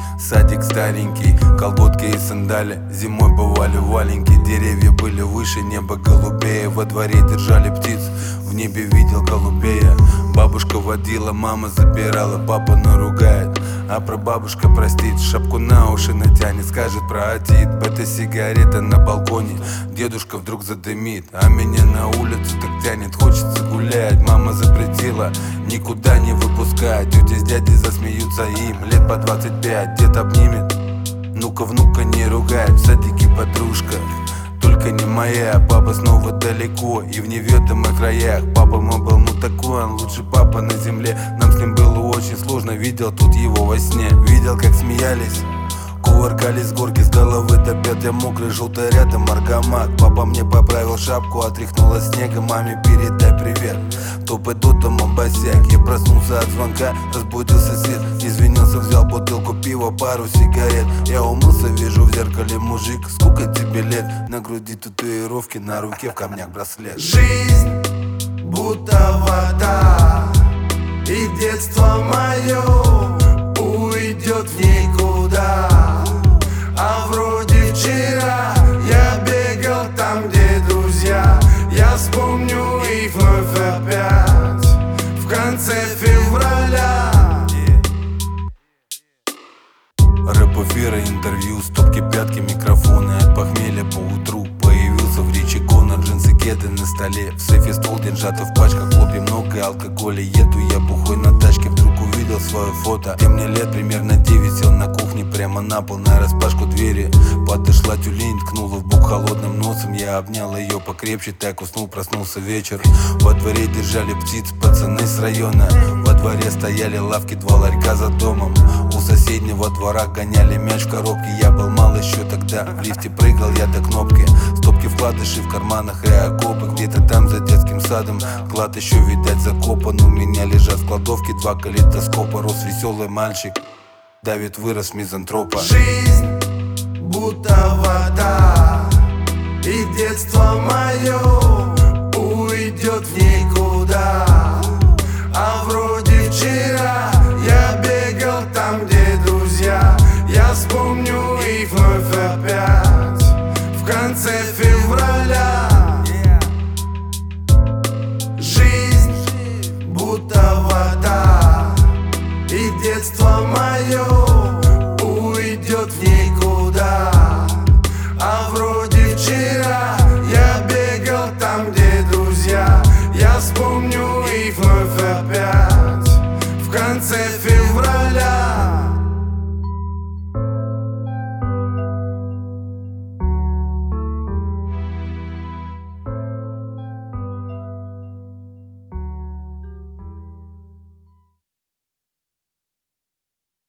садик старенький, колготки и сандали. Зимой бывали валенки, деревья были выше, небо голубее. Во дворе держали птиц, в небе видел голубея. Бабушка водила, мама забирала, папа наругает, а прабабушка простит. Шапку на уши натянет, скажет про отит. Бета-сигарета на балконе, дедушка вдруг задымит, а меня на улицу так тянет, хочется гулять. Мама запретила никуда не выпускать, тетя с дядей засмеются им. Лет по 25, дед обнимет, ну-ка, внука не ругай. В садике подружка, только не моя. Папа снова далеко и в неведомых краях. Папа мой был ну такой, он лучший папа на земле. Нам с ним было очень сложно, видел тут его во сне. Видел, как смеялись, кувыркались с горки, с головы до пят. Я мокрый, желтый рядом аргамак. Папа мне поправил шапку, отряхнула снега. Маме передай привет, топ иду дома босяк. Я проснулся от звонка, разбудил сосед. Извинился, взял бутылку пива, пару сигарет. Я умылся, вижу в зеркале мужик. Сколько тебе лет? На груди татуировки, на руке в камнях браслет. Жизнь будто вода, и детство мое уйдет в никуда. А вроде вчера я бегал там, где друзья. Я вспомню их вновь опять в конце февраля. Рэп-эфиры, интервью, стопки, пятки, микрофоны. От похмелья по утру появился в речи Конор. Джинсы, кеды на столе, в сейфе ствол деньжата в пачках. Хлопья много, алкоголя, еду я бухой на тачке. Вдруг увидел свое фото, где мне лет примерно 9. Сел на кухне прямо на пол, на распашку двери. Подошла тюлень, ткнула в бок холодным носом. Я обнял ее покрепче, так уснул, проснулся вечер. Во дворе держали птиц пацаны с района. Во дворе стояли лавки, 2 ларька за домом. У соседнего двора гоняли мяч в коробке. Я был мал еще тогда, в лифте прыгал я до кнопки. Стопки вкладыши в карманах и окопы. Где-то там за детским садом клад еще, видать, закопан. У меня лежат в кладовке 2 калейдоскопа. Рос веселый мальчик, Давид вырос мизантропа. Жизнь будто вода, и детство мое